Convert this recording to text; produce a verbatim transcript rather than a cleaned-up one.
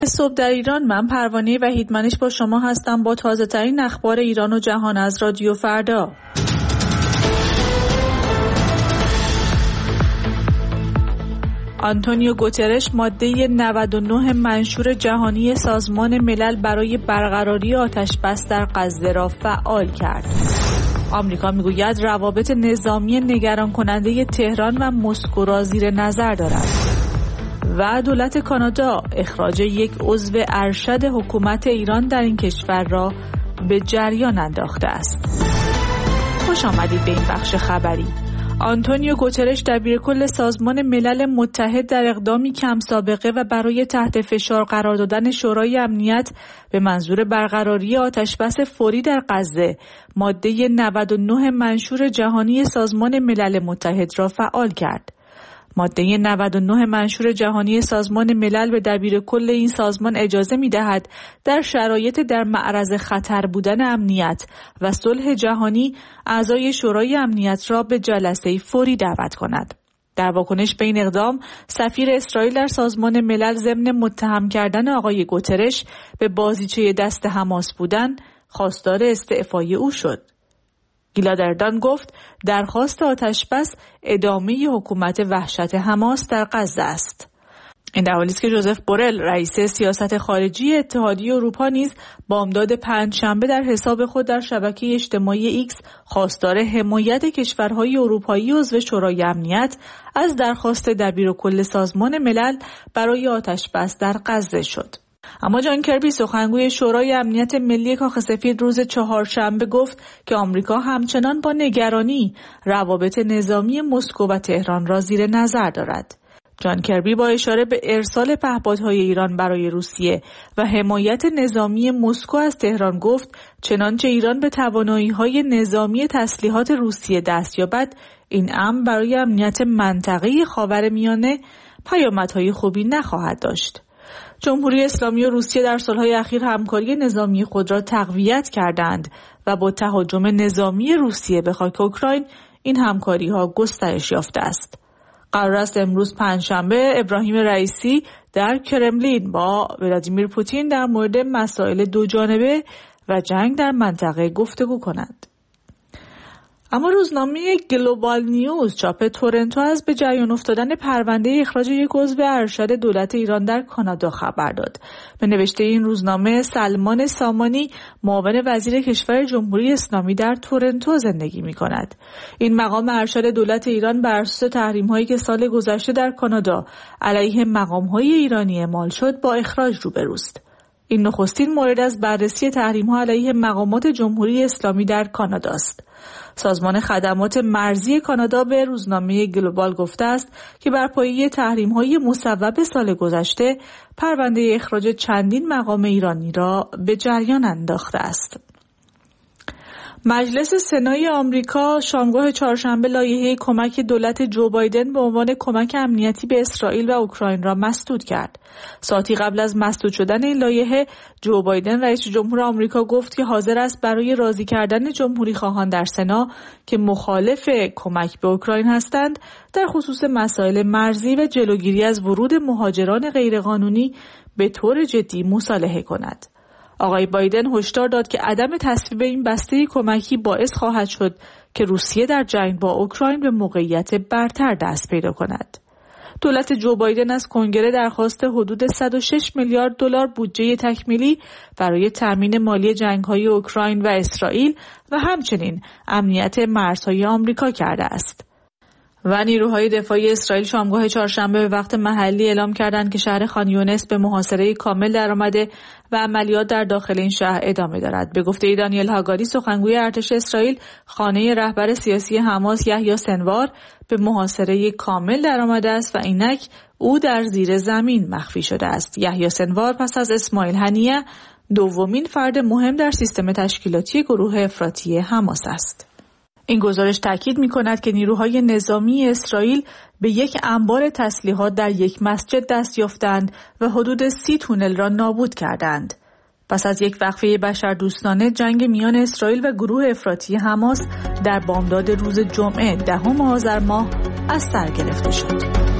صبح در ایران، من پروانه وحیدمنش با شما هستم با تازه ترین اخبار ایران و جهان از رادیو فردا. آنتونیو گوترش ماده نود و نه منشور جهانی سازمان ملل برای برقراری آتش بس در غزه را فعال کرد. آمریکا میگوید روابط نظامی نگران کننده تهران و مسکو را زیر نظر دارد. و دولت کانادا اخراج یک عضو ارشد حکومت ایران در این کشور را به جریان انداخته است. خوش آمدید به این بخش خبری. آنتونیو گوترش دبیرکل سازمان ملل متحد در اقدامی کم سابقه و برای تحت فشار قرار دادن شورای امنیت به منظور برقراری آتش‌بس فوری در غزه ماده نود و نه منشور جهانی سازمان ملل متحد را فعال کرد. ماده نود و نه منشور جهانی سازمان ملل به دبیرکل این سازمان اجازه می‌دهد در شرایط در معرض خطر بودن امنیت و صلح جهانی اعضای شورای امنیت را به جلسه فوری دعوت کند. در واکنش به این اقدام، سفیر اسرائیل در سازمان ملل ضمن متهم کردن آقای گوترش به بازیچه دست حماس بودن، خواستار استعفای او شد. گیلاد اردان گفت درخواست آتش‌بس ادامه حکومت وحشت حماس در غزه است. این در حالی است که جوزف بورل رئیس سیاست خارجی اتحادیه اروپا نیز بامداد پنجشنبه در حساب خود در شبکه اجتماعی ایکس خواستار حمایت کشورهای اروپایی عضو شورای امنیت از درخواست دبیرکل سازمان ملل برای آتش‌بس در غزه شد. اما جان کربی سخنگوی شورای امنیت ملی کاخ سفید روز چهارشنبه گفت که آمریکا همچنان با نگرانی روابط نظامی مسکو و تهران را زیر نظر دارد. جان کربی با اشاره به ارسال پهپادهای ایران برای روسیه و حمایت نظامی مسکو از تهران گفت چنانچه ایران به توانایی‌های نظامی تسلیحات روسیه دست یابد، این امر برای امنیت منطقه خاورمیانه پیامدهای خوبی نخواهد داشت. جمهوری اسلامی و روسیه در سالهای اخیر همکاری نظامی خود را تقویت کردند و با تهاجم نظامی روسیه به خاک اوکراین این همکاری‌ها گسترش یافته است. قرار است امروز پنجشنبه ابراهیم رئیسی در کرملین با ولادیمیر پوتین در مورد مسائل دوجانبه و جنگ در منطقه گفتگو کنند. اما روزنامه گلوبال نیوز چاپ تورنتو از به جریان افتادن پرونده اخراج یک عضو ارشد دولت ایران در کانادا خبر داد. به نوشته این روزنامه، سلمان سامانی معاون وزیر کشور جمهوری اسلامی در تورنتو زندگی می کند. این مقام ارشد دولت ایران بر اساس تحریم‌هایی که سال گذشته در کانادا علیه مقام‌های ایرانی اعمال شد با اخراج روبروست. این نخستین مورد از بررسی تحریم‌ها علیه مقامات جمهوری اسلامی در کانادا است. سازمان خدمات مرزی کانادا به روزنامه گلوبال گفته است که بر پایه تحریم‌های مصوب سال گذشته پرونده اخراج چندین مقام ایرانی را به جریان انداخته است. مجلس سنای آمریکا شامگاه چهارشنبه لایحه کمک دولت جو بایدن به عنوان کمک امنیتی به اسرائیل و اوکراین را مسدود کرد. ساعتی قبل از مسدود شدن این لایحه، جو بایدن رئیس جمهور آمریکا گفت که حاضر است برای راضی کردن جمهوری خواهان در سنا که مخالف کمک به اوکراین هستند، در خصوص مسائل مرزی و جلوگیری از ورود مهاجران غیرقانونی به طور جدی مصالحه کند. آقای بایدن هشدار داد که عدم تصویب این بسته کمکی باعث خواهد شد که روسیه در جنگ با اوکراین به موقعیت برتر دست پیدا کند. دولت جو بایدن از کنگره درخواست حدود صد و شش میلیارد دلار بودجه تکمیلی برای تامین مالی جنگ‌های اوکراین و اسرائیل و همچنین امنیت مرزهای آمریکا کرده است. و نیروهای دفاعی اسرائیل شامگاه چهارشنبه به وقت محلی اعلام کردند که شهر خان یونس به محاصره کامل درآمده و عملیات در داخل این شهر ادامه دارد. به گفته دانیل هاگاری سخنگوی ارتش اسرائیل، خانه رهبر سیاسی حماس یحیی سنوار به محاصره کامل درآمده است و اینک او در زیر زمین مخفی شده است. یحیی سنوار پس از اسماعیل هنیه دومین فرد مهم در سیستم تشکیلاتی گروه افراطی حماس است. این گزارش تاکید می‌کند که نیروهای نظامی اسرائیل به یک انبار تسلیحات در یک مسجد دست یافتند و حدود سی تونل را نابود کردند. پس از یک وقفه بشردوستانه، جنگ میان اسرائیل و گروه افراطی حماس در بامداد روز جمعه دهم آذر ماه از سر گرفته شد.